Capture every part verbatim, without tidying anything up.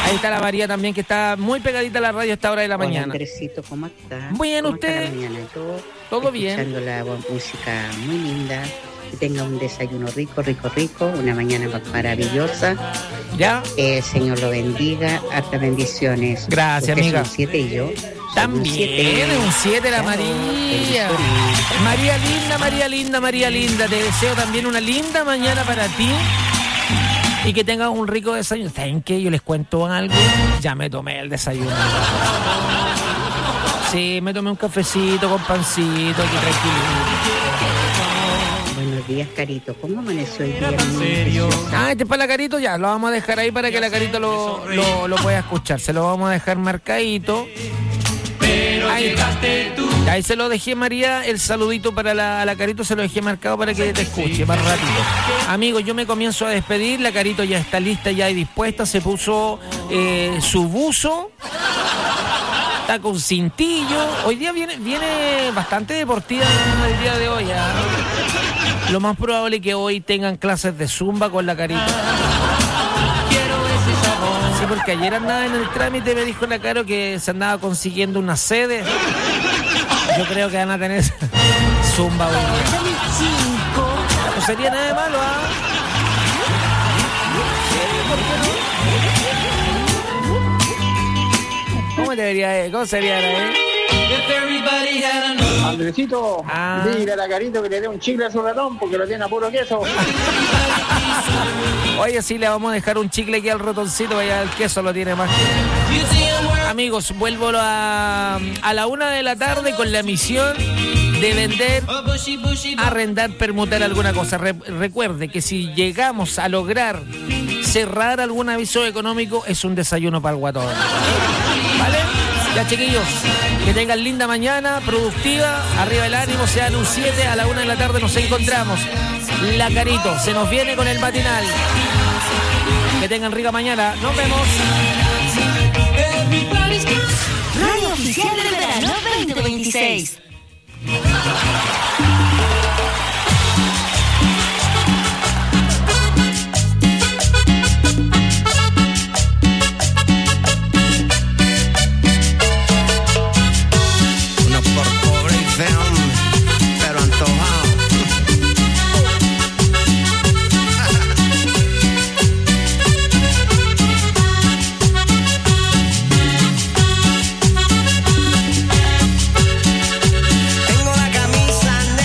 Ahí está la María también, que está muy pegadita a la radio a esta hora de la Hola, mañana. Andresito, ¿cómo estás? Muy bien, ¿Cómo ¿usted? está la mañana? Yo, todo bien. Escuchando la música muy linda. Que tenga un desayuno rico, rico, rico. Una mañana maravillosa. ¿Ya? El Señor lo bendiga. Hartas bendiciones. Gracias, Usted amiga. Es un siete y yo. También es un siete la María. María linda, María linda, María linda. Te deseo también una linda mañana para ti. Y que tengas un rico desayuno. ¿Saben qué? Yo les cuento algo. Ya me tomé el desayuno. Sí, me tomé un cafecito con pancito aquí tranquilo. Buenos días, Carito. ¿Cómo amaneció el día? ¿En serio? Ah, este es para la Carito, ya. Lo vamos a dejar ahí para que la Carito lo, lo, lo pueda escuchar. Se lo vamos a dejar marcadito. Ahí está. Ahí se lo dejé, María, el saludito para la, la Carito se lo dejé marcado para que te escuche más rápido. Amigos, yo me comienzo a despedir, la Carito ya está lista, ya y dispuesta, se puso eh, su buzo, está con cintillo. Hoy día viene, viene bastante deportiva el día de hoy. ¿eh? Lo más probable es que hoy tengan clases de zumba con la Carito. Sí, porque ayer andaba en el trámite, me dijo la Caro que se andaba consiguiendo una sede. Yo creo que van a tener zumba hoy día. No sería nada de malo, ¿ah? ¿Cómo debería, cómo sería, eh? Andresito, ah. dile a la Carito que le dé un chicle a su ratón porque lo tiene a puro queso. Oye, sí, le vamos a dejar un chicle aquí al ratoncito, vaya, el queso lo tiene más. Amigos, vuelvo a, a la una de la tarde con la misión de vender, arrendar, permutar alguna cosa. Re, recuerde que si llegamos a lograr cerrar algún aviso económico, es un desayuno para el guatón. ¿Vale? Ya, chiquillos, que tengan linda mañana, productiva, arriba el ánimo, sean un siete, a la una de la tarde nos encontramos. La Carito se nos viene con el matinal. Que tengan rica mañana, nos vemos. Radio Oficial del Verano veinte veintiséis. Pero antojado. Tengo la camisa negra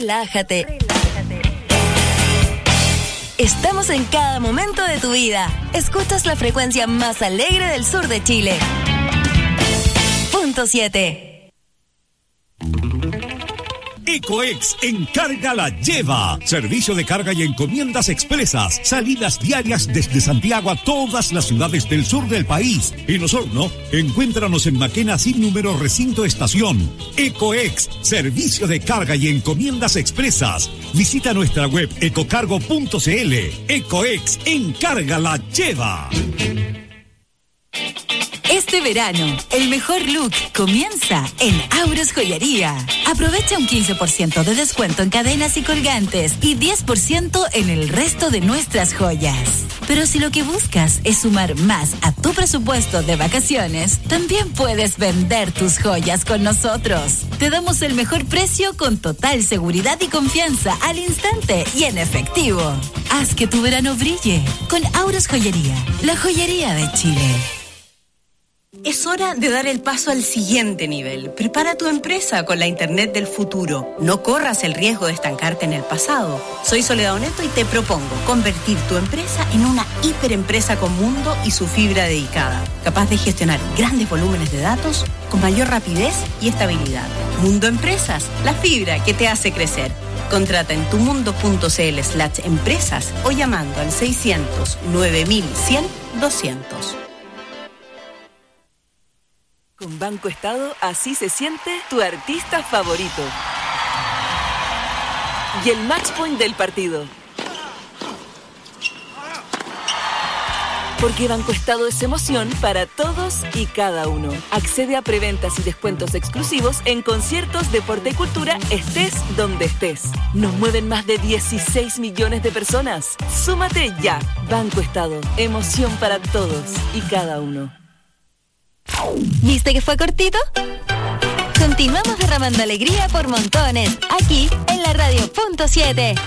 relájate. Estamos en cada momento de tu vida. Escuchas la frecuencia más alegre del sur de Chile. Punto siete. Ecoex Encarga la Lleva. Servicio de carga y encomiendas expresas. Salidas diarias desde Santiago a todas las ciudades del sur del país. En Osorno, encuéntranos en Maquena sin número recinto estación. Ecoex, servicio de carga y encomiendas expresas. Visita nuestra web ecocargo punto cl. Ecoex Encarga la Lleva. Este verano, el mejor look comienza en Auros Joyería. Aprovecha un quince por ciento de descuento en cadenas y colgantes y diez por ciento en el resto de nuestras joyas. Pero si lo que buscas es sumar más a tu presupuesto de vacaciones, también puedes vender tus joyas con nosotros. Te damos el mejor precio con total seguridad y confianza al instante y en efectivo. Haz que tu verano brille con Auros Joyería, la joyería de Chile. Es hora de dar el paso al siguiente nivel. Prepara tu empresa con la Internet del futuro. No corras el riesgo de estancarte en el pasado. Soy Soledad Oneto y te propongo convertir tu empresa en una hiperempresa con mundo y su fibra dedicada, capaz de gestionar grandes volúmenes de datos con mayor rapidez y estabilidad. Mundo Empresas, la fibra que te hace crecer. Contrata en tumundo.cl slash empresas o llamando al seiscientos nueve mil cien doscientos. Con Banco Estado, así se siente tu artista favorito. Y el match point del partido. Porque Banco Estado es emoción para todos y cada uno. Accede a preventas y descuentos exclusivos en conciertos, deporte y cultura, estés donde estés. Nos mueven más de dieciséis millones de personas. Súmate ya. Banco Estado, emoción para todos y cada uno. ¿Viste que fue cortito? Continuamos derramando alegría por montones, aquí en la radio punto siete.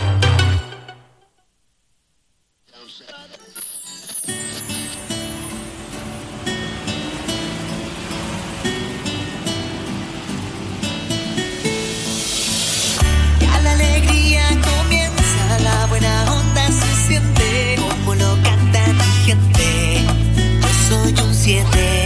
Ya la alegría comienza, la buena onda se siente, como lo canta mi gente. Yo soy un siete.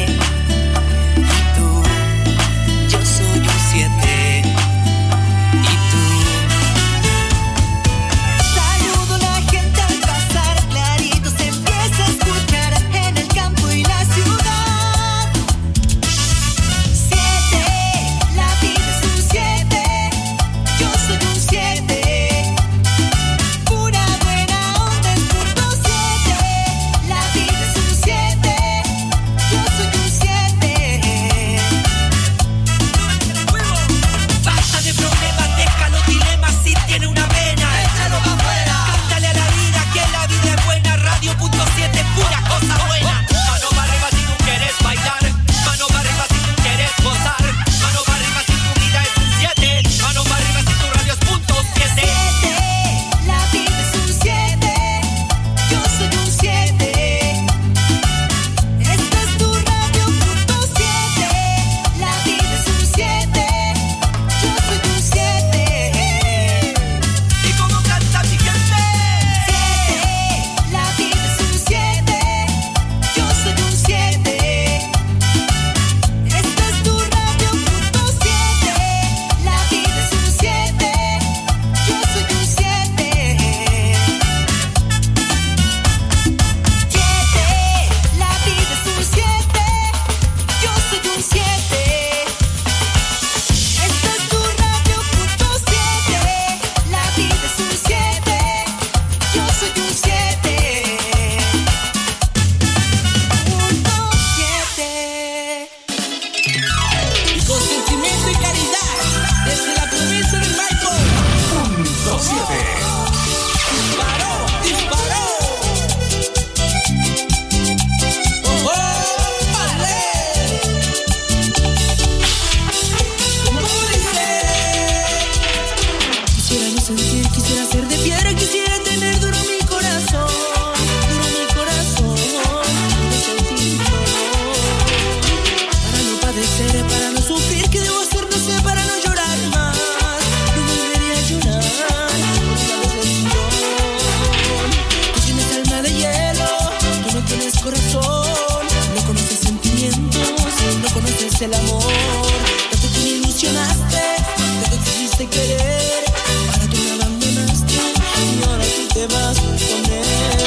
conoces el amor. Tanto que me ilusionaste, tanto que quisiste querer. Ahora tú me abandonaste y ahora tú te vas con él.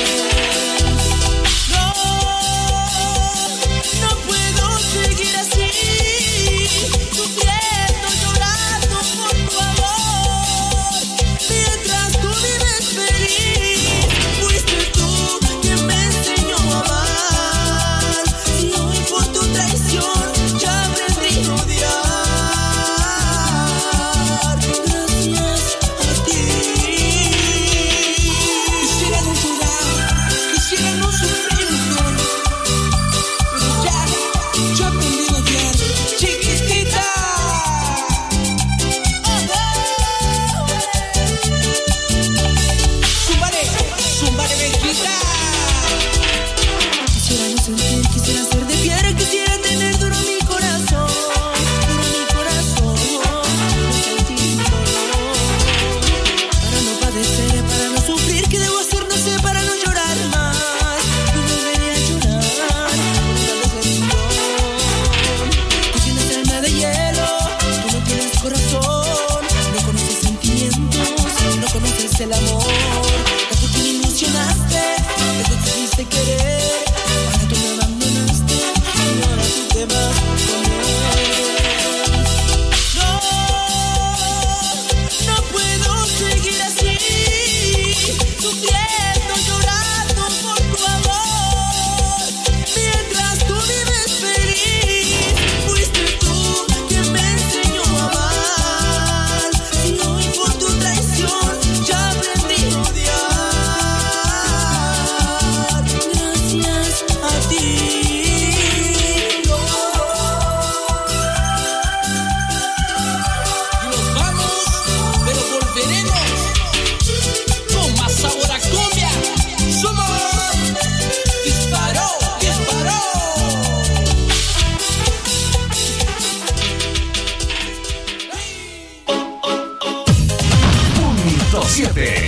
El amor, tanto que me ilusionaste, tanto que quisiste querer. Ahora tú me abandonaste y ahora tú te vas con él. No, no puedo seguir así, sufriendo, llorando por tu amor. Mientras tú vives feliz, fuiste tú quien me enseñó a amar. Y hoy por tu traición ya aprendí a odiar. Gracias a ti. Y nos vamos, pero volveremos con más sabor a cumbia. Somos Disparó, Disparó. Punto siete.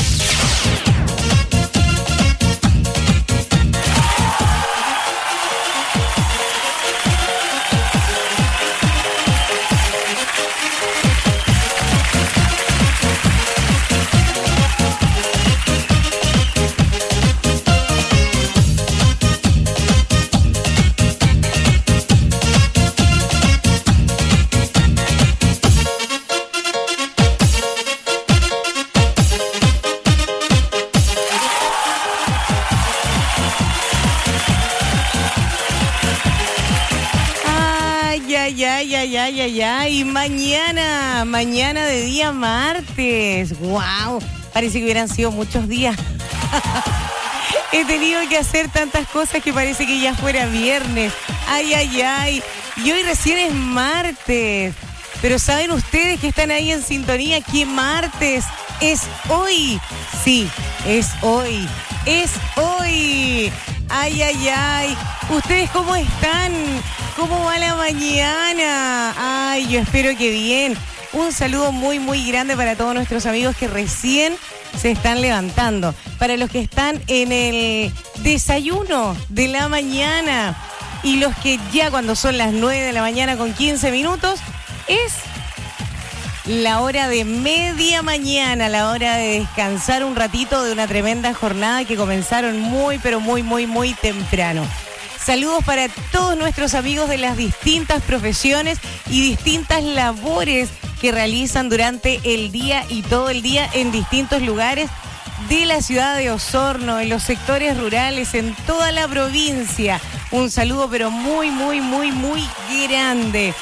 Ay, ay, ay, ay, ay, ay, ay. Mañana, mañana de día martes. Wow, parece que hubieran sido muchos días. He tenido que hacer tantas cosas que parece que ya fuera viernes. Ay, ay, ay. Y hoy recién es martes. Pero ¿saben ustedes que están ahí en sintonía que martes es hoy? Sí, es hoy. Es hoy. Ay, ay, ay. ¿Ustedes cómo están? ¿Cómo va la mañana? Ay, yo espero que bien. Un saludo muy, muy grande para todos nuestros amigos que recién se están levantando. Para los que están en el desayuno de la mañana y los que ya cuando son las nueve de la mañana con quince minutos, es la hora de media mañana, la hora de descansar un ratito de una tremenda jornada que comenzaron muy, pero muy, muy, muy temprano. Saludos para todos nuestros amigos de las distintas profesiones y distintas labores que realizan durante el día y todo el día en distintos lugares de la ciudad de Osorno, en los sectores rurales, en toda la provincia. Un saludo pero muy, muy, muy, muy grande.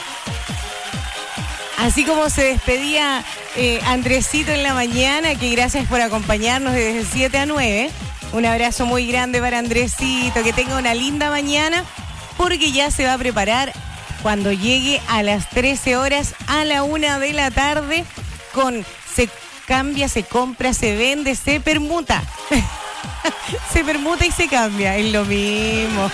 Así como se despedía eh, Andresito en la mañana, que gracias por acompañarnos desde siete a nueve. Un abrazo muy grande para Andresito, que tenga una linda mañana, porque ya se va a preparar cuando llegue a las trece horas, a la una de la tarde, con se cambia, se compra, se vende, se permuta. Se permuta y se cambia, es lo mismo.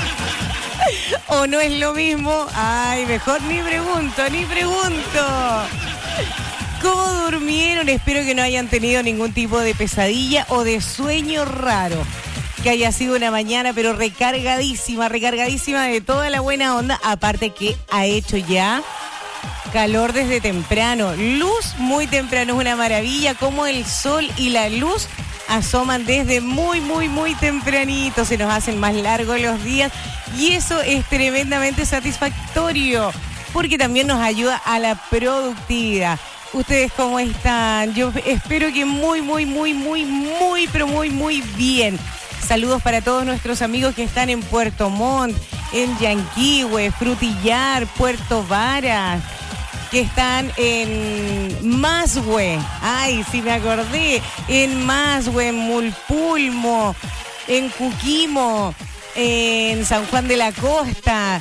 ¿O no es lo mismo? Ay, mejor ni pregunto, ni pregunto. ¿Cómo durmieron? Espero que no hayan tenido ningún tipo de pesadilla o de sueño raro. que haya sido una mañana, pero recargadísima, recargadísima de toda la buena onda. Aparte que ha hecho ya calor desde temprano. Luz muy temprano, es una maravilla como el sol y la luz asoman desde muy, muy, muy tempranito. Se nos hacen más largos los días y eso es tremendamente satisfactorio porque también nos ayuda a la productividad. ¿Ustedes cómo están? Yo espero que muy, muy, muy, muy, muy, pero muy, muy bien. Saludos para todos nuestros amigos que están en Puerto Montt, en Yanquihue, Frutillar, Puerto Varas, que están en Mashue. Ay, sí me acordé. En Mashue, en Mulpulmo, en Cuquimo, en San Juan de la Costa,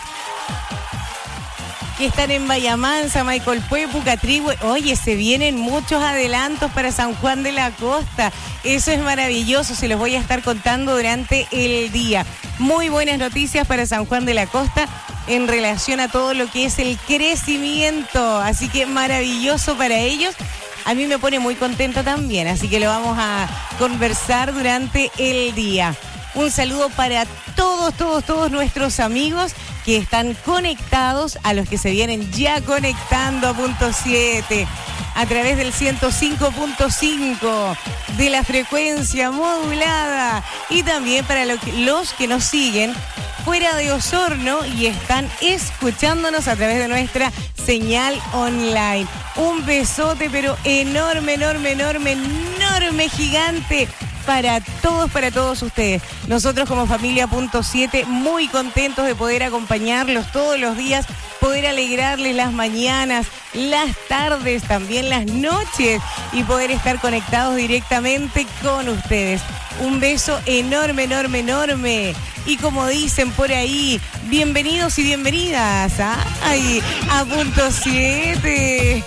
que están en Vallamansa, Maicolpue, Pucatrihue. Oye, se vienen muchos adelantos para San Juan de la Costa. Eso es maravilloso, se los voy a estar contando durante el día. Muy buenas noticias para San Juan de la Costa en relación a todo lo que es el crecimiento. Así que maravilloso para ellos. A mí me pone muy contenta también, así que lo vamos a conversar durante el día. Un saludo para todos, todos, todos nuestros amigos que están conectados, a los que se vienen ya conectando a punto siete, a través del ciento cinco punto cinco de la frecuencia modulada, y también para lo que, los que nos siguen fuera de Osorno y están escuchándonos a través de nuestra señal online. Un besote, pero enorme, enorme, enorme, enorme, gigante para todos, para todos ustedes. Nosotros como familia punto siete muy contentos de poder acompañarlos todos los días, poder alegrarles las mañanas, las tardes, también las noches y poder estar conectados directamente con ustedes. Un beso enorme, enorme, enorme. Y como dicen por ahí, bienvenidos y bienvenidas a, ay, a punto siete.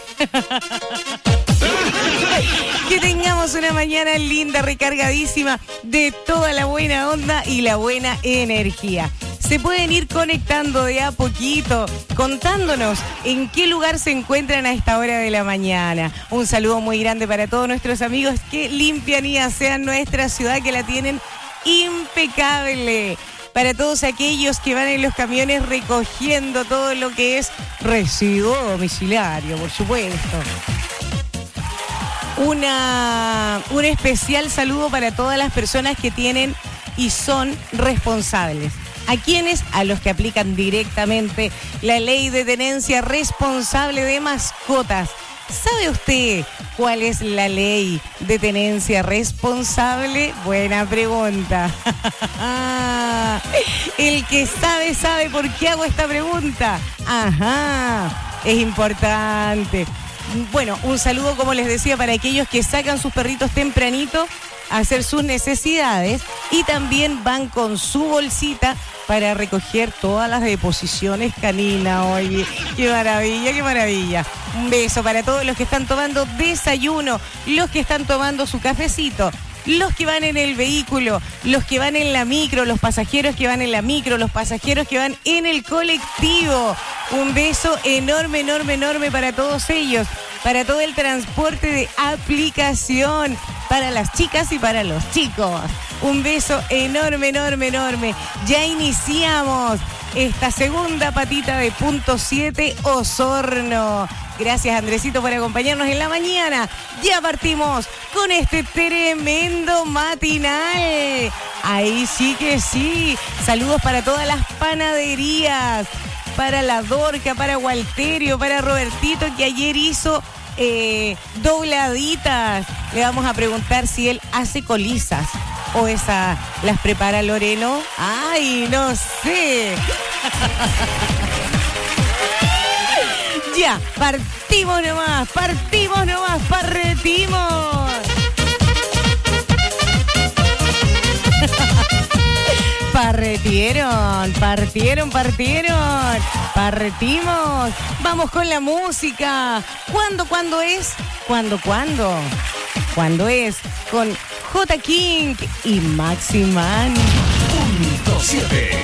Que tengamos una mañana linda, recargadísima de toda la buena onda y la buena energía. Se pueden ir conectando de a poquito, contándonos en qué lugar se encuentran a esta hora de la mañana. Un saludo muy grande para todos nuestros amigos que limpian y asean nuestra ciudad, que la tienen impecable. Para todos aquellos que van en los camiones recogiendo todo lo que es residuo domiciliario, por supuesto. Una, un especial saludo para todas las personas que tienen y son responsables. ¿A quiénes? A los que aplican directamente la ley de tenencia responsable de mascotas. ¿Sabe usted cuál es la ley de tenencia responsable? Buena pregunta. El que sabe, sabe por qué hago esta pregunta. Ajá, es importante. Bueno, un saludo, como les decía, para aquellos que sacan sus perritos tempranito a hacer sus necesidades y también van con su bolsita para recoger todas las deposiciones caninas. Oye, qué maravilla, qué maravilla. Un beso para todos los que están tomando desayuno, los que están tomando su cafecito, los que van en el vehículo, los que van en la micro, los pasajeros que van en la micro, los pasajeros que van en el colectivo. Un beso enorme, enorme, enorme para todos ellos, para todo el transporte de aplicación, para las chicas y para los chicos. Un beso enorme, enorme, enorme. Ya iniciamos esta segunda patita de punto siete Osorno. Gracias, Andresito, por acompañarnos en la mañana. Ya partimos con este tremendo matinal. Ahí sí que sí. Saludos para todas las panaderías, para la Dorca, para Walterio, para Robertito, que ayer hizo eh, dobladitas. Le vamos a preguntar si él hace colizas o esa las prepara Loreno. Ay, no sé. Ya, partimos nomás, partimos nomás, partimos. Partieron, partieron, partieron, partimos. Vamos con la música. ¿Cuándo, cuándo es? ¿Cuándo, cuándo? ¿Cuándo es? Con J. King y Maximan. Punto siete.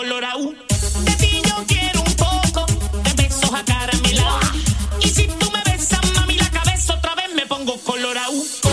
colorado. De ti yo quiero un poco, de besos a cara a mi lado. Y si tú me besas, mami, la cabeza otra vez me pongo colorado.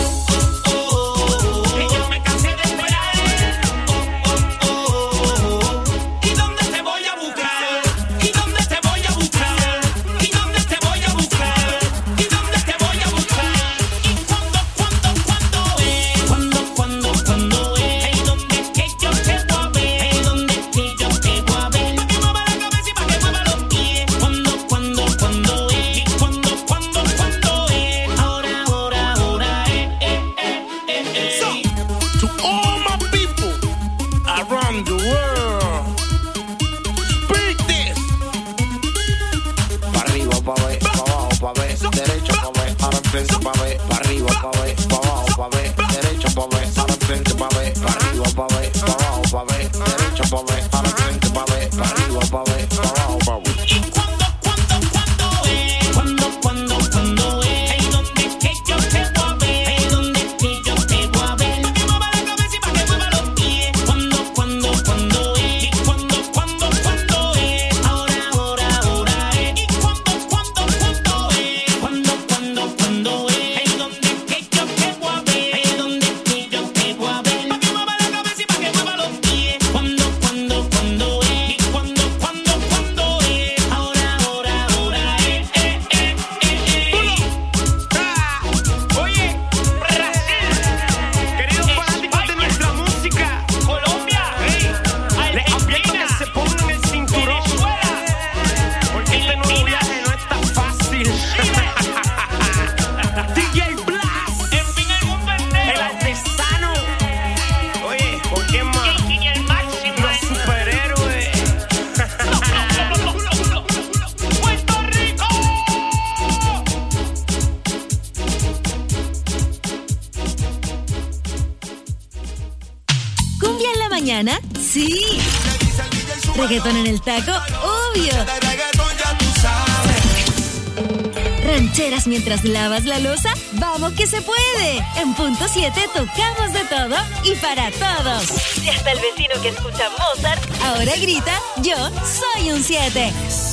Sí. Reggaetón en el taco, obvio. Rancheras mientras lavas la loza, vamos que se puede. En punto siete tocamos de todo y para todos. Y hasta el vecino que escucha Mozart ahora grita, yo soy un siete.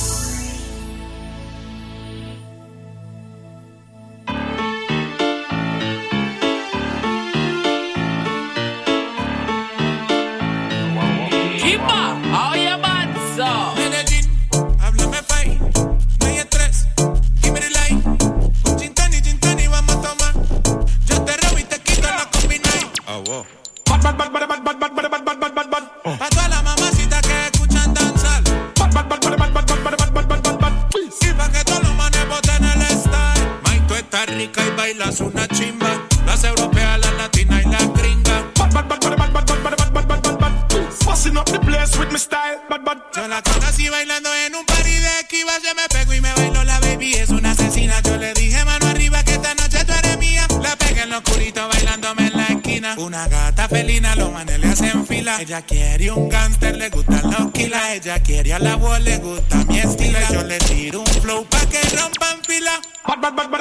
Ella quiere un gánster, le gustan los kilas. Ella quiere a la voz, le gusta mi estilo. Yo le tiro un flow pa' que rompan fila. Pa'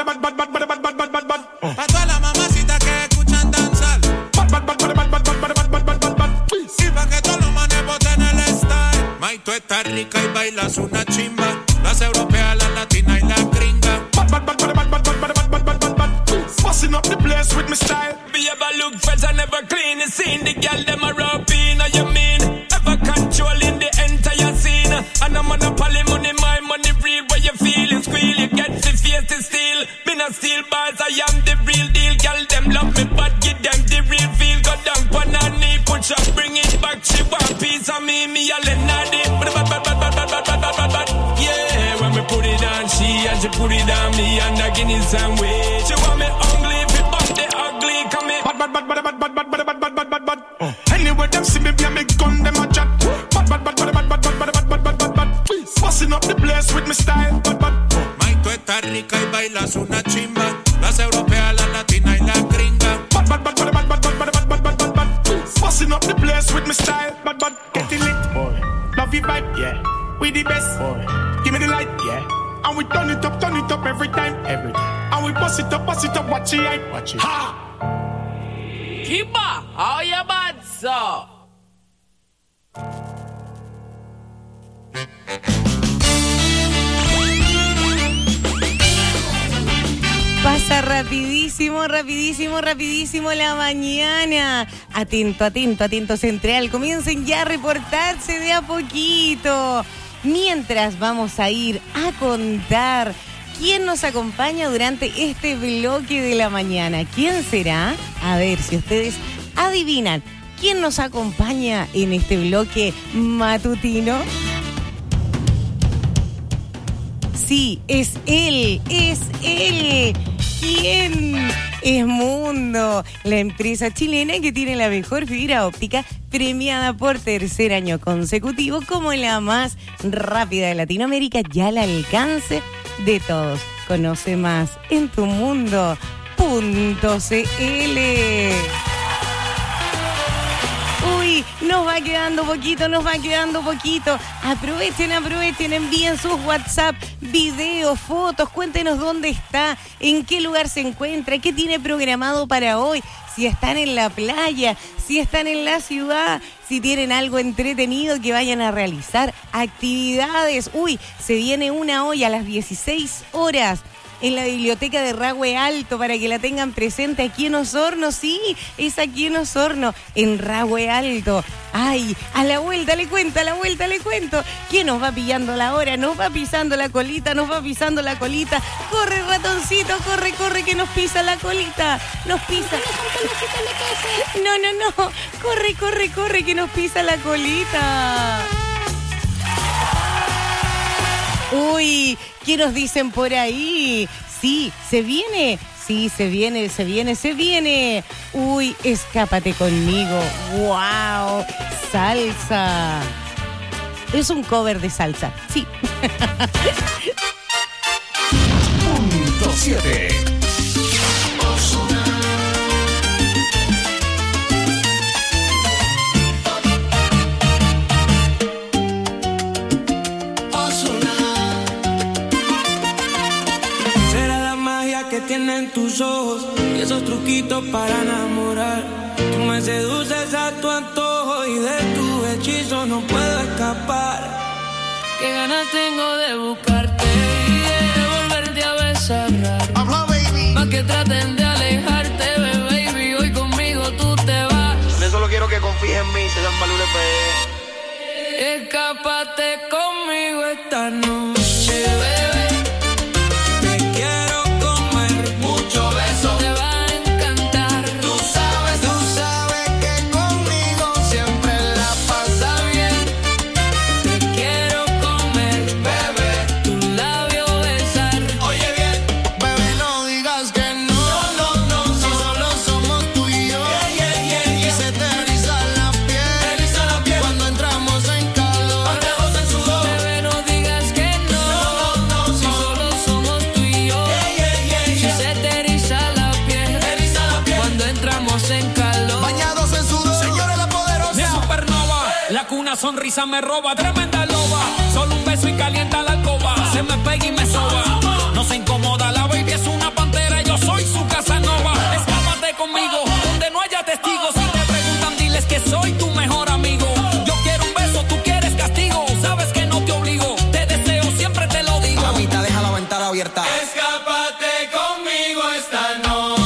todas las mamacitas que escuchan danzar. Y pa' que todos los manes boten el style. May, tú estás rica y bailas una chimba. Las europeas, las latinas y las gringas. Busting up the place with my style. Me ever look fresh and never clean. You seen the girl them a rub in. You mean ever controlling the entire scene? And I'm on a poly money, my money real. Where you feel it squeal, you get the face to steal. Me not steal bars, I am the real deal. Girl them love me, but give them the real feel. Go down on her knee, push up, bring it back. She want piece of me, me a Lenardi. Yeah, when me put it on she and she put it on me and I give it some way. She want me ugly, if it bump the ugly, come here. Bad, bad, bad, bad, bad, bad, bad, bad, bad, bad, bad, bad. Anyway, them see me, be a me gun, them a chat. Bad, bad, bad, bad, bad, bad, bad, bad, bad, bad, bad, bad. Busting up the place with me style. Bad, bad. May, tú estás rica y bailas una chimba. Las europeas, las latinas y las gringas. Bad, bad, bad, bad, bad, bad, bad, bad, bad, bad, bad, bad. Busting up the place with me style. Bad, bad. Getting lit, boy. Love your vibe, yeah. We the best, boy. Give me the light, yeah. And we turn it up, turn it up every time, every time. And we bust it up, bust it up, watch it, watch it. Ha! Kimba, how you bad, so? Rapidísimo, rapidísimo, rapidísimo la mañana. Atento, atento, atento central. Comiencen ya a reportarse de a poquito. Mientras vamos a ir a contar quién nos acompaña durante este bloque de la mañana. ¿Quién será? A ver si ustedes adivinan. ¿Quién nos acompaña en este bloque matutino? Sí, es él, es él. ¿Quién? Es Mundo, la empresa chilena que tiene la mejor fibra óptica, premiada por tercer año consecutivo como la más rápida de Latinoamérica, ya al alcance de todos. Conoce más en tu mundo punto c l. Uy, nos va quedando poquito, nos va quedando poquito. Aprovechen, aprovechen, envíen sus WhatsApp, videos, fotos, cuéntenos dónde está, en qué lugar se encuentra, qué tiene programado para hoy, si están en la playa, si están en la ciudad, si tienen algo entretenido que vayan a realizar, actividades. Uy, se viene una hoy a las dieciséis horas. En la biblioteca de Rahue Alto, para que la tengan presente aquí en Osorno. Sí, es aquí en Osorno, en Rahue Alto. Ay, a la vuelta le cuento, a la vuelta le cuento. ¿Quién nos va pillando la hora? Nos va pisando la colita, nos va pisando la colita. Corre, ratoncito, corre, corre, que nos pisa la colita. Nos pisa. No, no, no. Corre, corre, corre, que nos pisa la colita. Uy, ¿qué nos dicen por ahí? Sí, se viene, sí, se viene, se viene, se viene. Uy, escápate conmigo. ¡Wow! Salsa. Es un cover de salsa, sí. Punto siete. Que tienen tus ojos y esos truquitos para enamorar. Tú me seduces a tu antojo y de tu hechizo no puedo escapar. Qué ganas tengo de buscarte y de volverte a besar. Más que traten de alejarte, bebé, baby, hoy conmigo tú te vas. De solo quiero que confíes en mí, se dan valores, bebé. Escápate conmigo esta noche, bebé. Una sonrisa me roba, tremenda loba. Solo un beso y calienta la alcoba. Se me pega y me soba. No se incomoda, la baby es una pantera. Yo soy su Casanova. Escápate conmigo, donde no haya testigos. Si te preguntan, diles que soy tu mejor amigo. Yo quiero un beso, tú quieres castigo. Sabes que no te obligo, te deseo, siempre te lo digo. Mamita, deja la ventana abierta. Escápate conmigo esta noche.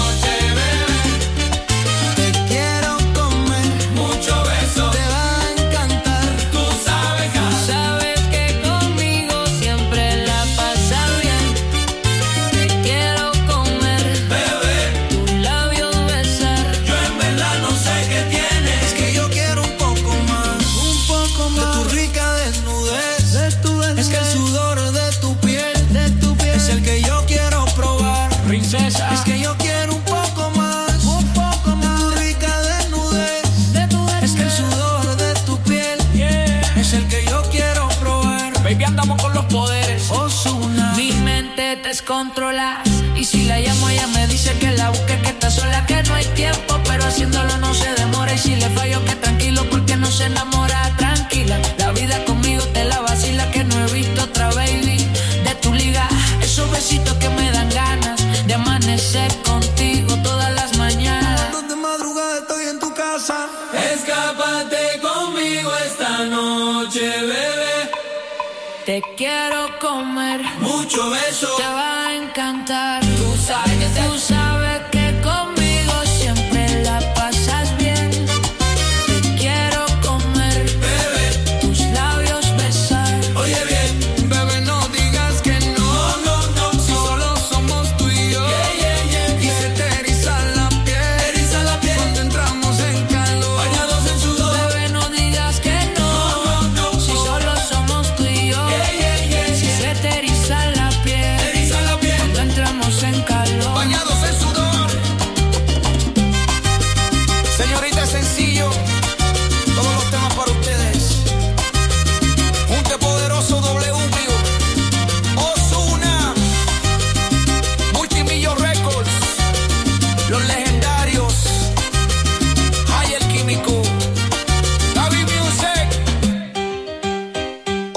Es que yo quiero un poco más, un poco más de tu rica desnudez, de tu desnudez. Es que el sudor de tu piel, yeah, es el que yo quiero probar. Baby, andamos con los poderes. Ozuna. Mi mente te descontrola y si la llamo ella me dice que la busque, que está sola, que no hay tiempo, pero haciéndolo no se demora. Y si le fallo que tranquilo porque no se enamora. Tranquila, la vida conmigo te la vacila, que no he visto otra baby de tu liga. Esos besitos que me dan ganas de amanecer contigo todas las mañanas. De madrugada estoy en tu casa. Escápate conmigo esta noche, bebé. Te quiero comer, mucho beso, te va a encantar. Tú sabes, tú sabes.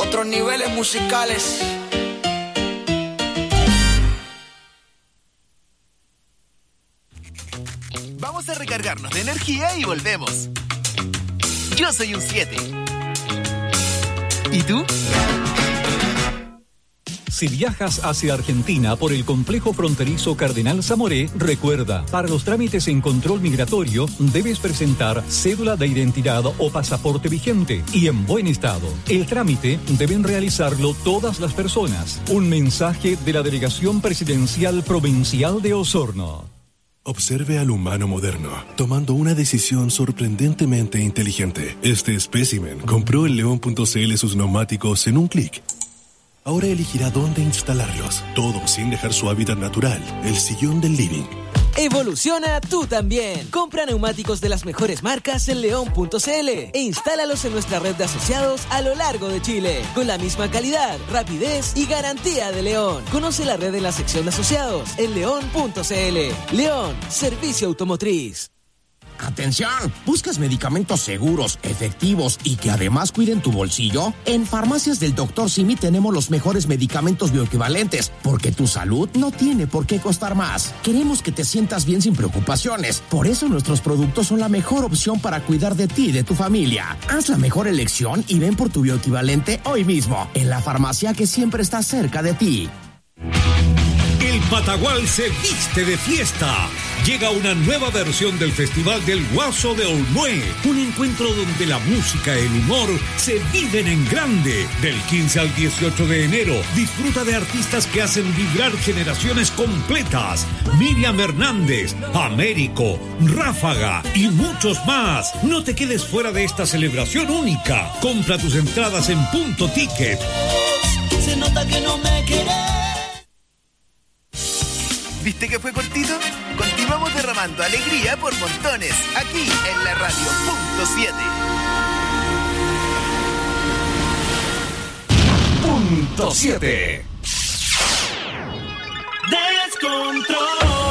otros niveles musicales. Vamos a recargarnos de energía y volvemos. Yo soy un siete. ¿Y tú? Si viajas hacia Argentina por el complejo fronterizo Cardenal Zamoré, recuerda, para los trámites en control migratorio debes presentar cédula de identidad o pasaporte vigente y en buen estado. El trámite deben realizarlo todas las personas. Un mensaje de la Delegación Presidencial Provincial de Osorno. Observe al humano moderno, tomando una decisión sorprendentemente inteligente. Este espécimen compró en león punto c l sus neumáticos en un clic. Ahora elegirá dónde instalarlos, todo sin dejar su hábitat natural, el sillón del living. Evoluciona tú también. Compra neumáticos de las mejores marcas en león punto c l e instálalos en nuestra red de asociados a lo largo de Chile, con la misma calidad, rapidez y garantía de León. Conoce la red en la sección de asociados en león punto c l. León, servicio automotriz. Atención, ¿buscas medicamentos seguros, efectivos y que además cuiden tu bolsillo? En Farmacias del doctor Simi tenemos los mejores medicamentos bioequivalentes, porque tu salud no tiene por qué costar más. Queremos que te sientas bien sin preocupaciones, por eso nuestros productos son la mejor opción para cuidar de ti y de tu familia. Haz la mejor elección y ven por tu bioequivalente hoy mismo, en la farmacia que siempre está cerca de ti. El Patagual se viste de fiesta. Llega una nueva versión del Festival del Guaso de Olmué. Un encuentro donde la música y el humor se viven en grande. Del quince al dieciocho de enero, disfruta de artistas que hacen vibrar generaciones completas. Miriam Hernández, Américo, Ráfaga y muchos más. No te quedes fuera de esta celebración única. Compra tus entradas en Punto Ticket. Se nota que no me querés. ¿Viste que fue cortito? Continuamos derramando alegría por montones, aquí en la radio Punto siete. Punto siete. Descontrol.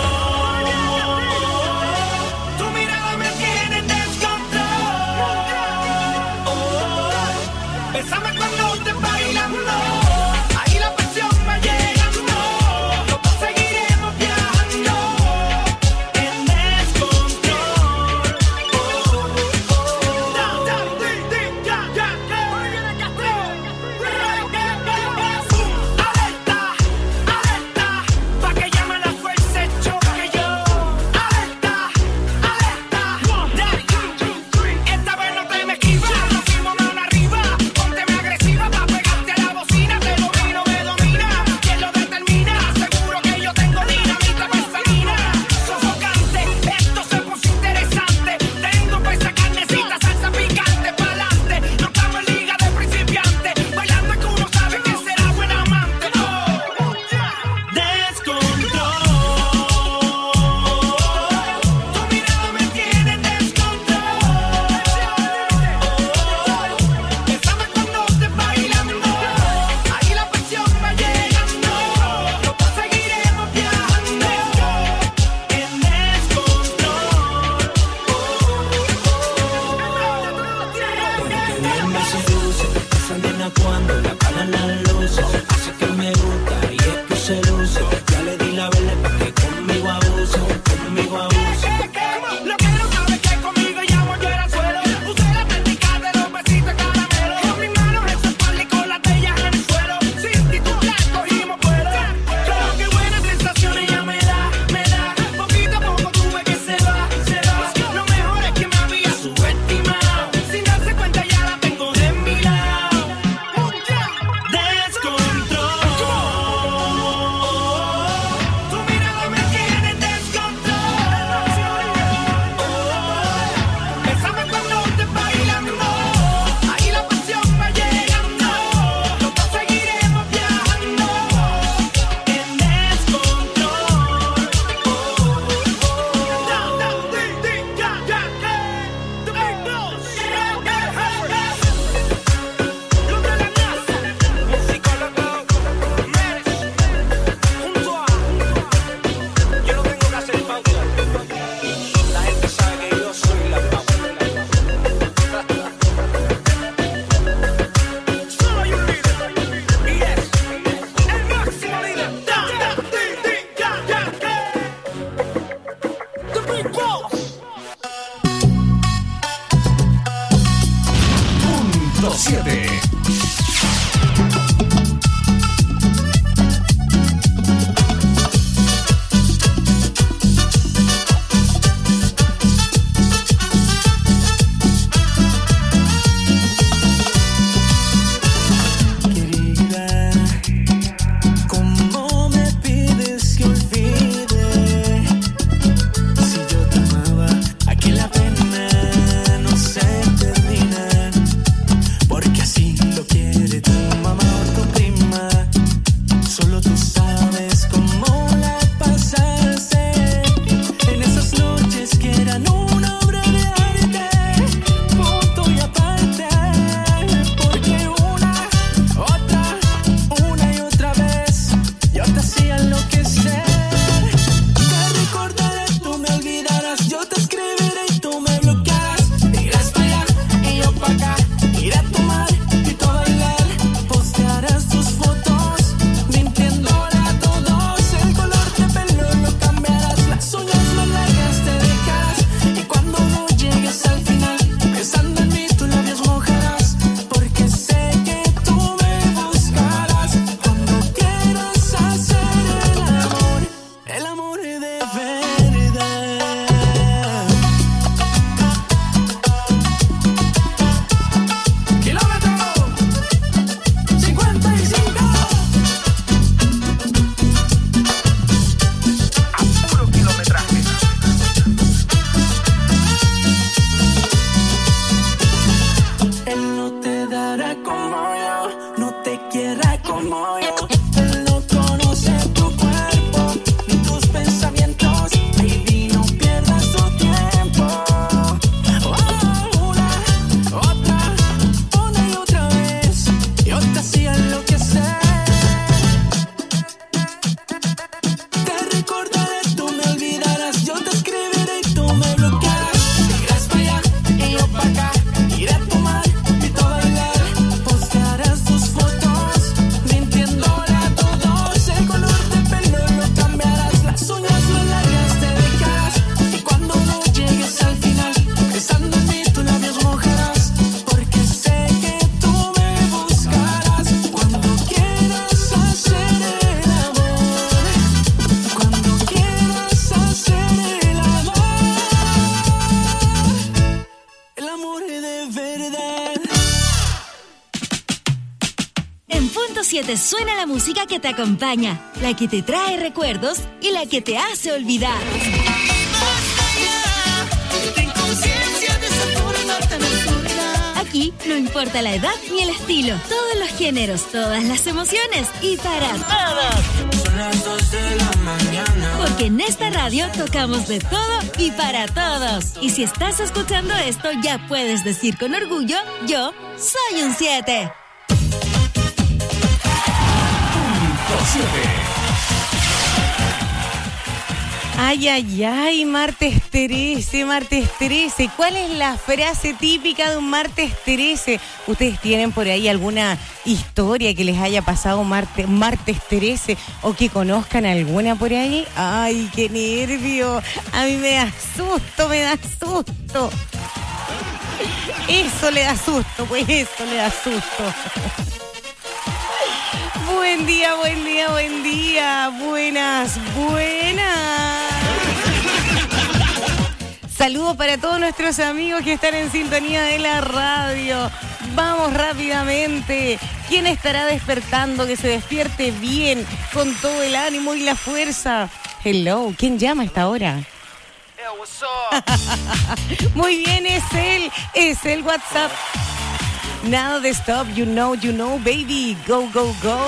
Tu mirada me tiene en descontrol. Oh, bésame cuando te bailando. Ahí la pasión va llegando. quiera como yo. Él no conoce tu cuerpo ni tus pensamientos. Baby, no pierdas tu tiempo. Oh, una, otra, una y otra vez. Yo te hacía enloquecer. Te recordaré, tú me olvidarás. Yo te escribiré y tú me bloquearás. Irás para allá y yo para acá. Iré a tomar y todo a bailar. Postearás tus fotos mintiéndole a todos. El color de pelo lo cambiarás. Las uñas más largas te dejarás. Y cuando no llegues al final, pensando en mí tus labios mojarás. Porque sé que tú me buscarás. Cuando quieras hacer el amor, cuando quieras hacer el amor, el amor de verdad. En punto siete suena la música que te acompaña, la que te trae recuerdos y la que te hace olvidar. Aquí no importa la edad ni el estilo, todos los géneros, todas las emociones y para todos. Son las dos de la mañana. Porque en esta radio tocamos de todo y para todos. Y si estás escuchando esto, ya puedes decir con orgullo, yo soy un siete. Ay, ay, ay, martes trece, martes trece. ¿Cuál es la frase típica de un martes trece? ¿Ustedes tienen por ahí alguna historia que les haya pasado martes, martes trece o que conozcan alguna por ahí? Ay, qué nervio. A mí me da susto, me da susto. Eso le da susto, pues eso le da susto. Buen día, buen día, buen día. Buenas, buenas. Saludos para todos nuestros amigos que están en sintonía de la radio. Vamos rápidamente. ¿Quién estará despertando? Que se despierte bien, con todo el ánimo y la fuerza. Hello, ¿quién llama a esta hora? Muy bien, es él, es el WhatsApp. Nada de stop, you know, you know, baby. Go, go, go.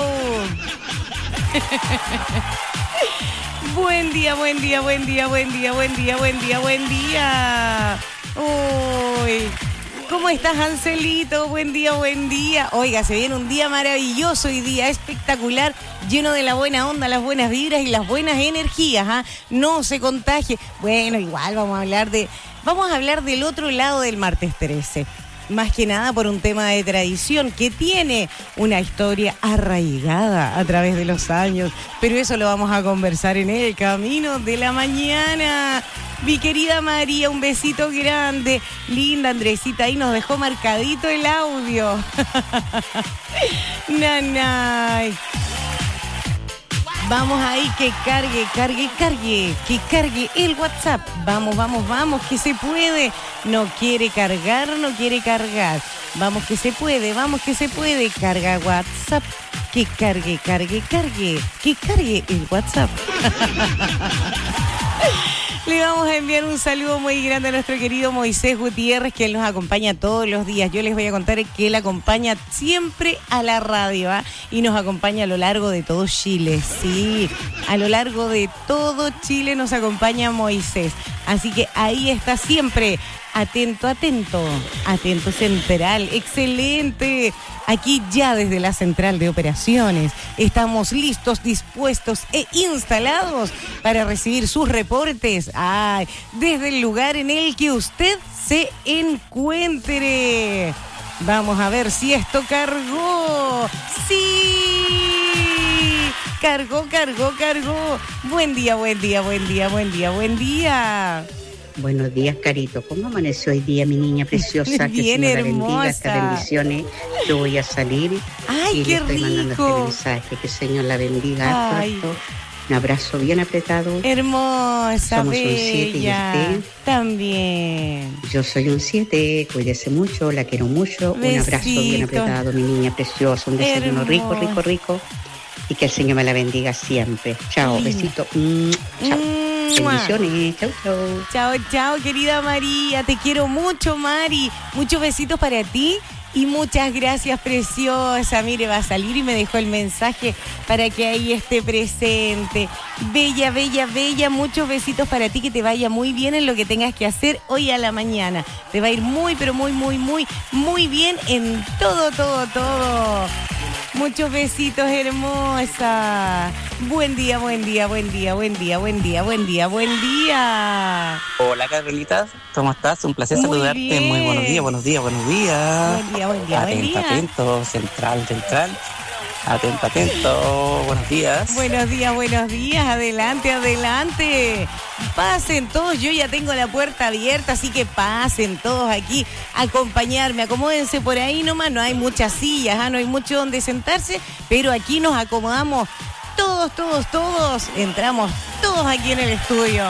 Buen día, buen día, buen día, buen día, buen día, buen día, buen día. Uy, ¿cómo estás, Ancelito? Buen día, buen día. Oiga, se viene un día maravilloso hoy día, espectacular, lleno de la buena onda, las buenas vibras y las buenas energías, ¿ah? No se contagie. Bueno, igual vamos a hablar de, vamos a hablar del otro lado del martes trece. Más que nada por un tema de tradición que tiene una historia arraigada a través de los años. Pero eso lo vamos a conversar en el camino de la mañana. Mi querida María, un besito grande. Linda Andresita, ahí nos dejó marcadito el audio. Nanay. Vamos ahí, que cargue, cargue, cargue, que cargue el WhatsApp. Vamos, vamos, vamos, que se puede. No quiere cargar, no quiere cargar. Vamos que se puede, vamos que se puede. Carga WhatsApp, que cargue, cargue, cargue, que cargue el WhatsApp. Le vamos a enviar un saludo muy grande a nuestro querido Moisés Gutiérrez, que él nos acompaña todos los días. Yo les voy a contar que él acompaña siempre a la radio, ¿eh? Y nos acompaña a lo largo de todo Chile. Sí, a lo largo de todo Chile nos acompaña Moisés. Así que ahí está siempre. Atento, atento, atento central, excelente. Aquí ya desde la central de operaciones estamos listos, dispuestos e instalados para recibir sus reportes. Ay, desde el lugar en el que usted se encuentre. Vamos a ver si esto cargó. Sí, cargó, cargó, cargó. Buen día, buen día, buen día, buen día, buen día. Buenos días, Carito. ¿Cómo amaneció hoy día, mi niña preciosa? Bien, que hermosa. Señor la bendiga, estas bendiciones. Yo voy a salir. Ay, y qué le estoy rico. mandando este mensaje. Que el Señor la bendiga. Ay. Harto. Un abrazo bien apretado. Hermosa, Somos un siete y bella. usted. También. Yo soy un siete. Cuídese mucho, la quiero mucho. Besitos. Un abrazo bien apretado, mi niña preciosa. Un desayuno rico, rico, rico. Y que el Señor me la bendiga siempre. Chao, Lindo. besito. Mm, chao. Bendiciones. Chau, chau. Chao, chao, querida María. Te quiero mucho, Mari. Muchos besitos para ti Y muchas gracias, preciosa. Mire, va a salir y me dejó el mensaje para que ahí esté presente. Bella, bella, bella. Muchos besitos para ti, que te vaya muy bien en lo que tengas que hacer hoy a la mañana. Te va a ir muy, pero muy, muy, muy, muy bien en todo, todo, todo. Muchos besitos, hermosa. Buen día, buen día, buen día, buen día, buen día, buen día, buen día. Hola, Carolita, ¿cómo estás? Un placer Muy saludarte. bien. Muy buenos días, buenos días, buenos días. Buen día, buen día, buen Atento, día. atento, central, central. Atento, atento. Buenos días. Buenos días, buenos días. Adelante, adelante. Pasen todos. Yo ya tengo la puerta abierta, así que pasen todos aquí a acompañarme. Acomódense por ahí nomás. No hay muchas sillas, ¿ah? No hay mucho donde sentarse, pero aquí nos acomodamos todos, todos, todos. Entramos todos aquí en el estudio.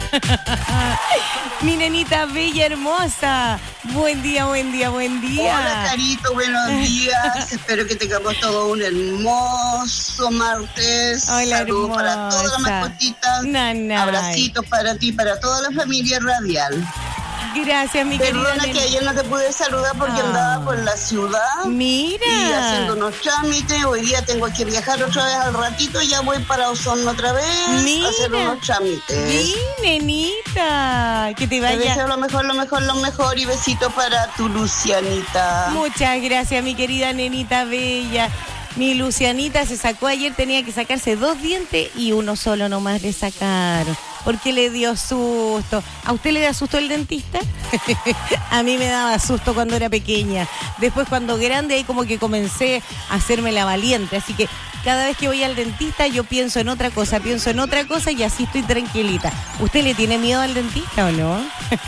Mi nenita bella, hermosa. Buen día, buen día, buen día. Hola, Carito, buenos días. Espero que tengamos todo un hermoso martes. Hola, saludos hermosa. para todas las mascotitas. Nanay. Abracitos para ti, para toda la familia radial. Gracias, mi Perdona querida que nena. ayer no te pude saludar porque Ah. andaba por la ciudad. Mira. Y haciendo unos trámites. Hoy día tengo que viajar otra vez al ratito. Ya voy para Osorno otra vez Mira. a hacer unos trámites. Sí, nenita. Que te Te vaya. deseo lo mejor, lo mejor, lo mejor. Y besito para tu Lucianita. Muchas gracias, mi querida nenita bella. Mi Lucianita se sacó ayer, tenía que sacarse dos dientes y uno solo nomás le sacaron. Porque le dio susto. ¿A usted le da susto el dentista? A mí me daba susto cuando era pequeña. Después, cuando grande, ahí como que comencé a hacerme la valiente. Así que cada vez que voy al dentista yo pienso en otra cosa, pienso en otra cosa y así estoy tranquilita. ¿Usted le tiene miedo al dentista o no?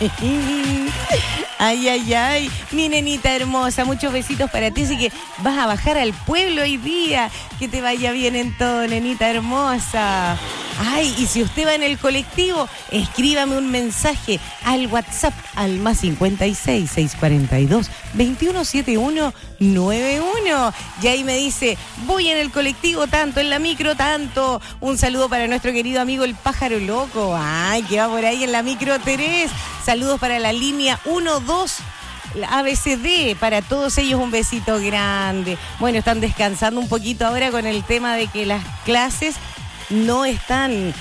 Ay, ay, ay. Mi nenita hermosa, muchos besitos para ti. Así que vas a bajar al pueblo hoy día. Que te vaya bien en todo, nenita hermosa. Ay, y si usted va en el colectivo, escríbame un mensaje al WhatsApp al más cincuenta y seis, seiscientos cuarenta y dos, veintiuno setenta y uno noventa y uno. Y ahí me dice, voy en el colectivo tanto, en la micro tanto. Un saludo para nuestro querido amigo el pájaro loco. Ay, que va por ahí en la micro Terés. Saludos para la línea uno dos. A B C D, para todos ellos un besito grande. Bueno, están descansando un poquito ahora con el tema de que las clases no están,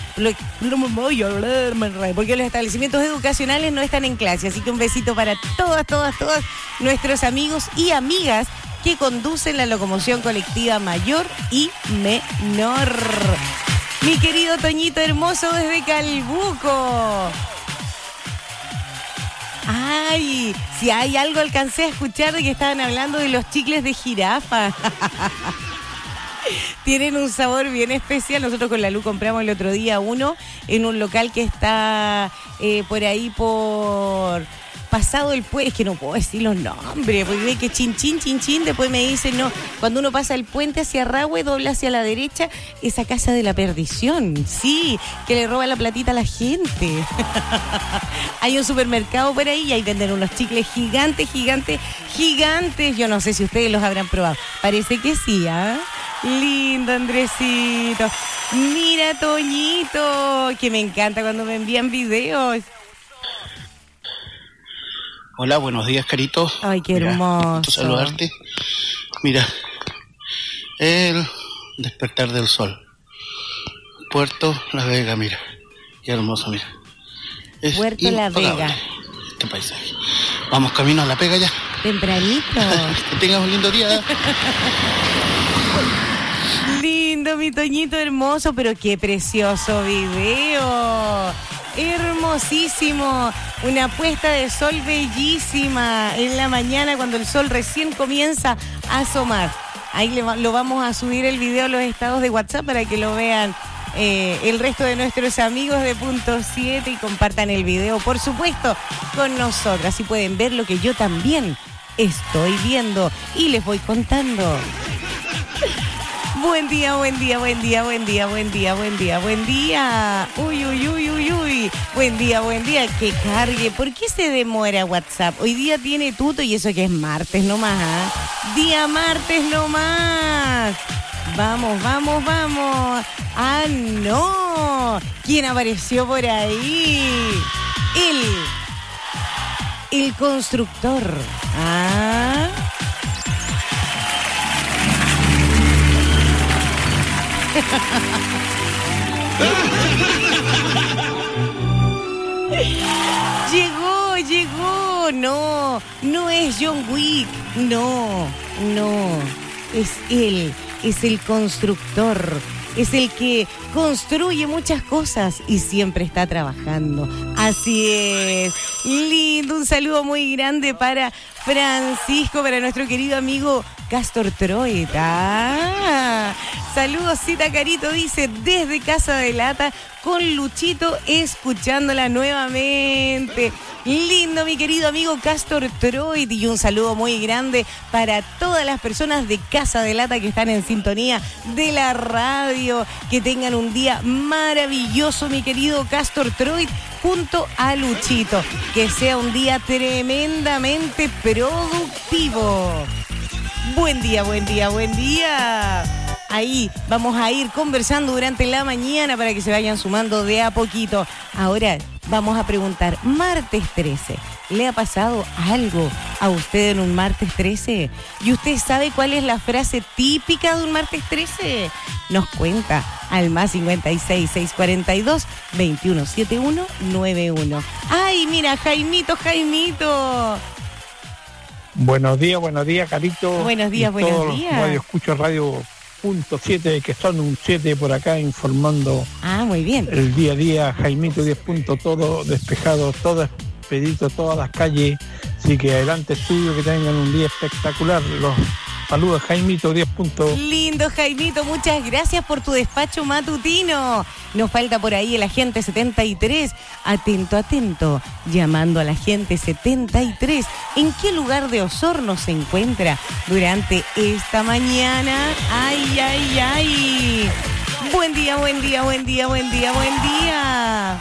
porque los establecimientos educacionales no están en clase, así que un besito para todas, todas, todas nuestros amigos y amigas que conducen la locomoción colectiva mayor y menor. Mi querido Toñito hermoso desde Calbuco. Ay, si hay algo alcancé a escuchar de que estaban hablando de los chicles de jirafa. Tienen un sabor bien especial. Nosotros con la Lu compramos el otro día uno en un local que está eh, por ahí por pasado el puente. Es que no puedo decir los nombres, porque ve que chin, chin, chin, chin. Después me dicen, no, cuando uno pasa el puente hacia Rahue, dobla hacia la derecha, esa casa de la perdición. Sí, que le roba la platita a la gente. Hay un supermercado por ahí y ahí venden unos chicles gigantes, gigantes, gigantes. Yo no sé si ustedes los habrán probado. Parece que sí, ¿ah? ¿eh? Lindo, Andresito. Mira, Toñito, que me encanta cuando me envían videos. Hola, buenos días, Carito. Ay, qué Mira, hermoso. gusto saludarte. Mira, el despertar del sol. Puerto La Vega, mira. Qué hermoso, mira. Es Puerto La impagable Vega. este paisaje. Vamos camino a la pega ya. Tempranito. Que tengas un lindo día. Lindo, mi Toñito hermoso, pero qué precioso video. Hermosísimo. Una puesta de sol bellísima en la mañana cuando el sol recién comienza a asomar. Ahí le va- lo vamos a subir el video a los estados de WhatsApp para que lo vean eh, el resto de nuestros amigos de Punto siete y compartan el video, por supuesto, con nosotras. Así pueden ver lo que yo también estoy viendo y les voy contando. Buen día, buen día, buen día, buen día, buen día, buen día, buen día. Uy, uy, uy, uy, uy. Buen día, buen día. Que cargue. ¿Por qué se demora WhatsApp? Hoy día tiene tuto y eso que es martes nomás, ¿ah? Día martes nomás. Vamos, vamos, vamos. Ah, no. ¿Quién apareció por ahí? El, el constructor. Ah. Llegó, llegó. No, no es John Wick. No, no. Es él, es el constructor. Es el que construye muchas cosas y siempre está trabajando. Así es. Lindo, un saludo muy grande para Francisco, para nuestro querido amigo Castor Troit. Ah, saludos, Cita Carito, dice, desde Casa de Lata, con Luchito, escuchándola nuevamente. Lindo, mi querido amigo Castor Troit. Y un saludo muy grande para todas las personas de Casa de Lata que están en sintonía de la radio. Que tengan un día maravilloso, mi querido Castor Troit, junto a Luchito. Que sea un día tremendamente productivo. Buen día, buen día, buen día. Ahí vamos a ir conversando durante la mañana para que se vayan sumando de a poquito. Ahora vamos a preguntar, martes trece, ¿le ha pasado algo a usted en un martes trece? ¿Y usted sabe cuál es la frase típica de un martes trece? Nos cuenta al más cincuenta y seis, seiscientos cuarenta y dos, veintiuno setenta y uno noventa y uno. ¡Ay, mira, Jaimito, Jaimito! Buenos días, buenos días, Carito. Buenos días, buenos todos días. Radio Escucho Radio punto siete, que son un siete por acá informando. Ah, muy bien. El día a día, Jaimito diez punto, todo despejado, todo expedito, todas las calles. Así que adelante, estudio, que tengan un día espectacular. Los saludos, Jaimito diez punto. Lindo, Jaimito, muchas gracias por tu despacho matutino. Nos falta por ahí el agente setenta y tres. Atento, atento. Llamando al agente setenta y tres. ¿En qué lugar de Osorno se encuentra durante esta mañana? Ay, ay, ay. Buen día, buen día, buen día, buen día, buen día.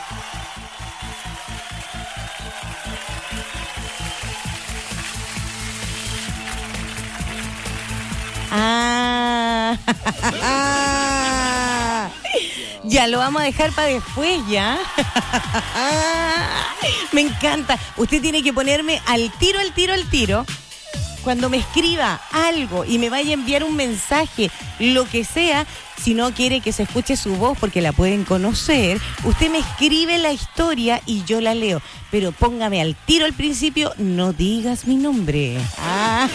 Ah, ya lo vamos a dejar para después, ¿ya? Me encanta. Usted tiene que ponerme al tiro, al tiro, al tiro. Cuando me escriba algo y me vaya a enviar un mensaje, lo que sea, si no quiere que se escuche su voz porque la pueden conocer, usted me escribe la historia y yo la leo. Pero póngame al tiro al principio, no digas mi nombre. Ah.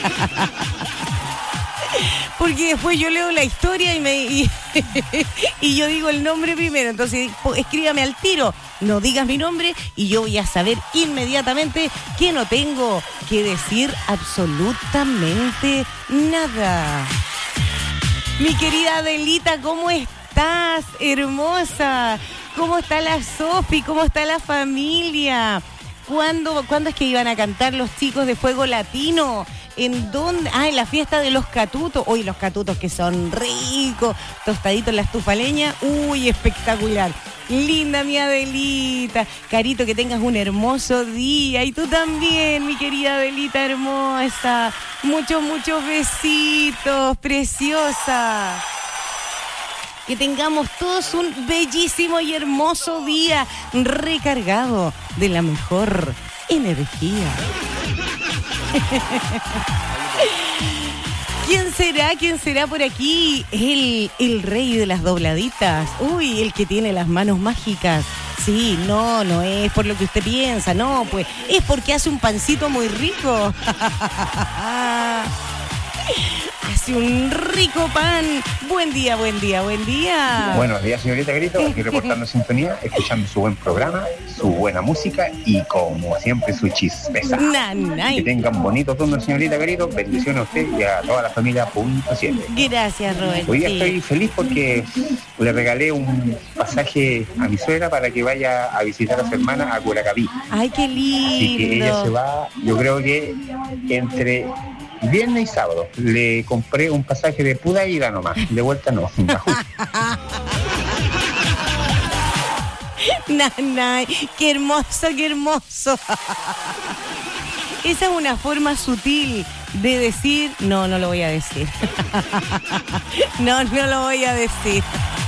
Porque después yo leo la historia y me y, y yo digo el nombre primero. Entonces escríbame al tiro, no digas mi nombre y yo voy a saber inmediatamente que no tengo que decir absolutamente nada. Mi querida Adelita, ¿cómo estás? Hermosa. ¿Cómo está la Sofi? ¿Cómo está la familia? ¿Cuándo, ¿Cuándo es que iban a cantar los chicos de Fuego Latino? ¿En dónde? Ah, en la fiesta de los catutos. Uy, los catutos que son ricos, tostaditos en la estufa leña. Uy, espectacular. Linda mi Adelita. Carito, que tengas un hermoso día. Y tú también, mi querida Adelita hermosa. Muchos, muchos besitos, preciosa. Que tengamos todos un bellísimo y hermoso día, recargado de la mejor energía. ¿Quién será? ¿Quién será por aquí? El, el rey de las dobladitas. Uy, el que tiene las manos mágicas. Sí, no, no es por lo que usted piensa, no, pues es porque hace un pancito muy rico. Hace un rico pan. Buen día, buen día, buen día. Buenos días, señorita Grito. Aquí reportando sintonía, escuchando su buen programa, su buena música y, como siempre, su chispeza. Na, na. Que tengan bonito turno, señorita Grito. Bendiciones a usted y a toda la familia punto siete. Gracias, Roberto. Hoy día estoy feliz porque le regalé un pasaje a mi suegra para que vaya a visitar a su hermana a Curacaví. Ay, qué lindo. Así que ella se va, yo creo que entre viernes y sábado. Le compré un pasaje de pura ida nomás, de vuelta no. Nah, nah, qué hermoso, qué hermoso. Esa es una forma sutil de decir, no, no lo voy a decir. No, no lo voy a decir.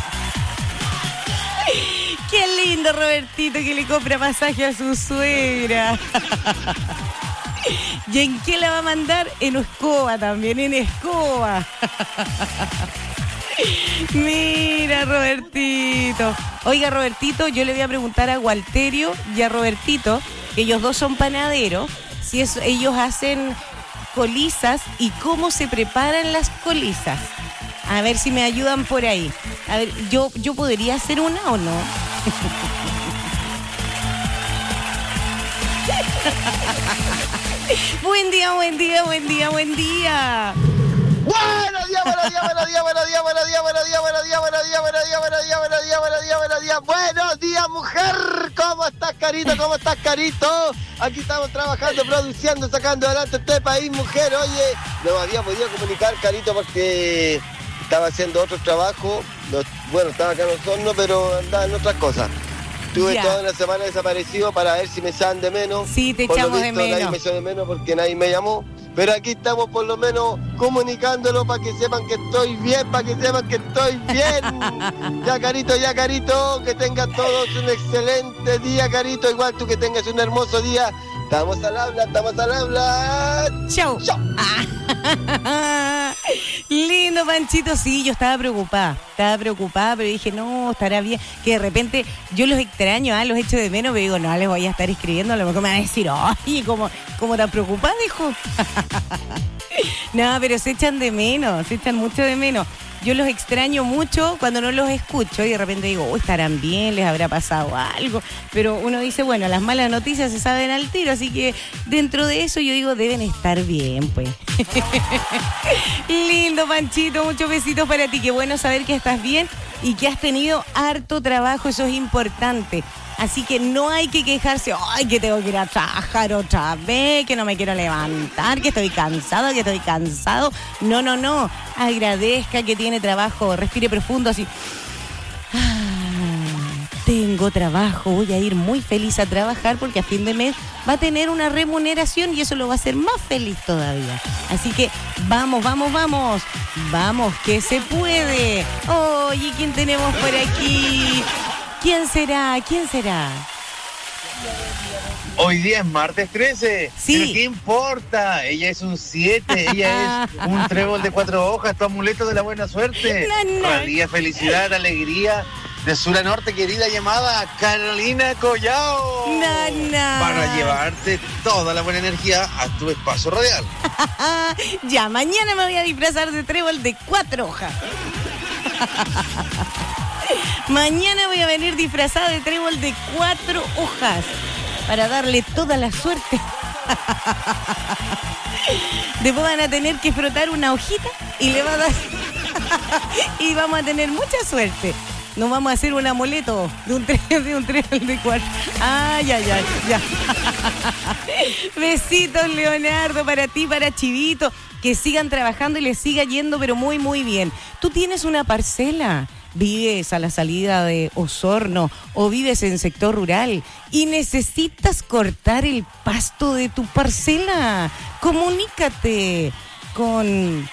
Qué lindo, Robertito, que le compra pasaje a su suegra. ¿Y en qué la va a mandar? En escoba también, en escoba. Mira, Robertito. Oiga, Robertito, yo le voy a preguntar a Walterio y a Robertito, que ellos dos son panaderos, si es, ellos hacen colizas y cómo se preparan las colizas. A ver si me ayudan por ahí. A ver, ¿yo, yo podría hacer una o no? Buen día, buen día, buen día, buen día. Buenos días, buenos días, buenos días, buenos días, buenos días, buenos días, buenos días, buenos días, buenos días, buenos días, buenos días, buenos días, buenos días, buenos días, mujer. ¿Cómo estás, Carito? ¿Cómo estás, Carito? Aquí estamos trabajando, produciendo, sacando adelante este país, mujer. Oye, no me había podido comunicar, Carito, porque estaba haciendo otro trabajo. Bueno, estaba acá en Osorno, pero andaba en otras cosas. Estuve Ya. toda una semana desaparecido para ver si me echaban de menos. Sí, te Por lo echamos de visto, Nadie menos. me echó de menos porque nadie me llamó. Pero aquí estamos por lo menos comunicándolo para que sepan que estoy bien, para que sepan que estoy bien. Ya, Carito, ya, Carito, que tengan todos un excelente día, Carito. Igual tú que tengas un hermoso día. Estamos al habla, estamos al habla. Chau. Chau. Lindo, Panchito. Sí, yo estaba preocupada. Estaba preocupada, pero dije, no, estará bien. Que de repente yo los extraño, ah, los echo de menos, pero digo, no, les voy a estar escribiendo. A lo mejor me van a decir, ay, ¿cómo, cómo tan preocupada, dijo? No, pero se echan de menos, se echan mucho de menos. Yo los extraño mucho cuando no los escucho y de repente digo, oh, estarán bien, les habrá pasado algo. Pero uno dice, bueno, las malas noticias se saben al tiro, así que dentro de eso yo digo, deben estar bien, pues. Lindo, Panchito, muchos besitos para ti. Qué bueno saber que estás bien y que has tenido harto trabajo, eso es importante. Así que no hay que quejarse, ay, que tengo que ir a trabajar otra vez, que no me quiero levantar, que estoy cansado, que estoy cansado. No, no, no. Agradezca que tiene trabajo, respire profundo así. Ah, tengo trabajo, voy a ir muy feliz a trabajar porque a fin de mes va a tener una remuneración y eso lo va a hacer más feliz todavía. Así que vamos, vamos, vamos. Vamos, que se puede. Oye, ¿quién tenemos por aquí? ¿Quién será? ¿Quién será? Hoy día es martes trece. Sí. ¿Pero qué importa? Ella es un siete, ella es un trébol de cuatro hojas, tu amuleto de la buena suerte. No, no. Radia, felicidad, alegría de sur a norte, querida llamada Carolina Collao. No, no. Para llevarte toda la buena energía a tu espacio radial. Ya, mañana me voy a disfrazar de trébol de cuatro hojas. Mañana voy a venir disfrazada de trébol de cuatro hojas para darle toda la suerte. Después van a tener que frotar una hojita y le va a dar y vamos a tener mucha suerte. Nos vamos a hacer un amuleto de un trébol de un trébol de cuatro. Ay, ay, ay, ya. Besitos, Leonardo, para ti, para Chivito. Que sigan trabajando y les siga yendo, pero muy, muy bien. Tú tienes una parcela, vives a la salida de Osorno o vives en sector rural y necesitas cortar el pasto de tu parcela. Comunícate con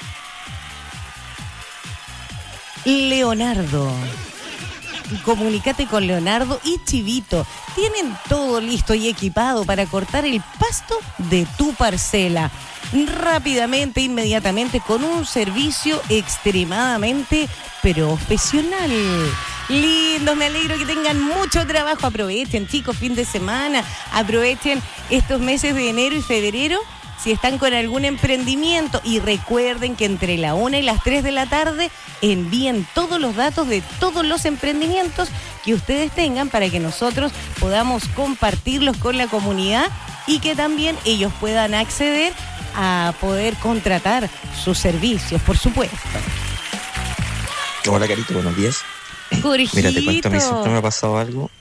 Leonardo. Comunícate con Leonardo y Chivito. Tienen todo listo y equipado para cortar el pasto de tu parcela. Rápidamente, inmediatamente, con un servicio extremadamente profesional. Lindos, me alegro que tengan mucho trabajo. Aprovechen, chicos, fin de semana. Aprovechen estos meses de enero y febrero. Si están con algún emprendimiento y recuerden que entre la una y las tres de la tarde envíen todos los datos de todos los emprendimientos que ustedes tengan para que nosotros podamos compartirlos con la comunidad y que también ellos puedan acceder a poder contratar sus servicios, por supuesto. Hola, Carito, buenos días. Jorgito. Mira, te cuento, a mí siempre me ha pasado algo